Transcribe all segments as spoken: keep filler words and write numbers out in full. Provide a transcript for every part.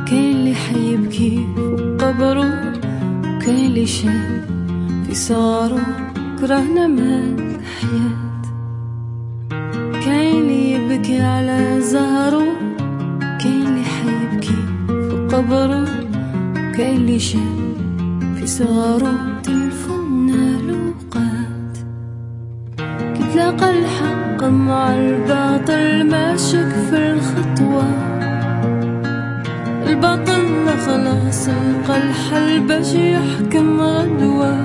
كاين اللي حيبكي فوق قبرو، كاين اللي شاب في صغرو كرهنا مات الحياة. كاين اللي يبكي على زهرو، كاين اللي حيبكي فوق قبرو، كاين اللي شاب في صغرو تلفنا لوقات. كتلاقى الحق مع الباطل ماشك في الخطوة، الباطل خلاص لقى الحل باش يحكم غدوة.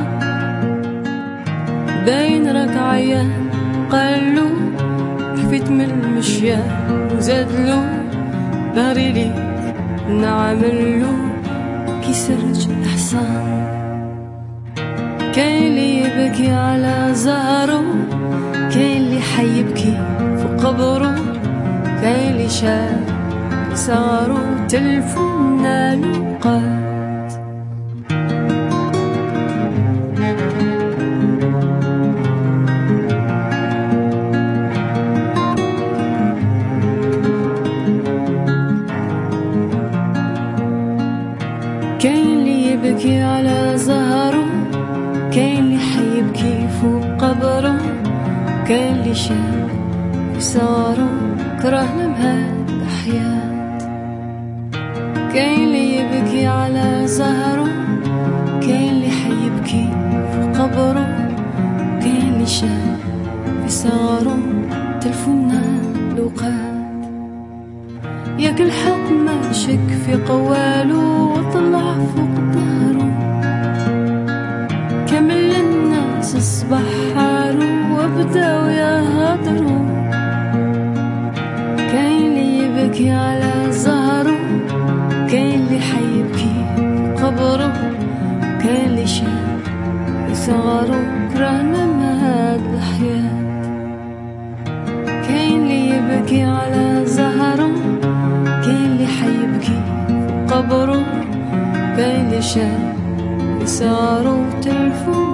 باين راك عيان قالو حفيت من المشيان وزادلو باري ليك نعملو كي سرج الحصان. كاين اللي يبكي على زهرو، كاين اللي حيبكي فوق قبرو، كاين اللي شاف صارو تلفنا لوقات. كاين اللي يبكي على زهرو، كاين اللي حيبكي فوق قبرو، كاين اللي شاف صارو كرهنا بهاد الحياة. كاين اللي يبكي على زهرو، كاين اللي حيبكي في قبرو، كاين اللي شاف في صغرو تلفنا لوقات. ياك الحق ما شك في قوالو وطلع فوق ظهرو، كامل الناس اصبح حالو وبداو يهضرو. كاين اللي يبكي على زهرو، كاين اللي حيبكي في قبرو، كاين اللي شاف في صغرو كرهنا مهاد الحياة. كاين اللي يبكي على زهرو، كاين اللي حيبكي في قبرو، كاين اللي شاف في صغرو تلفو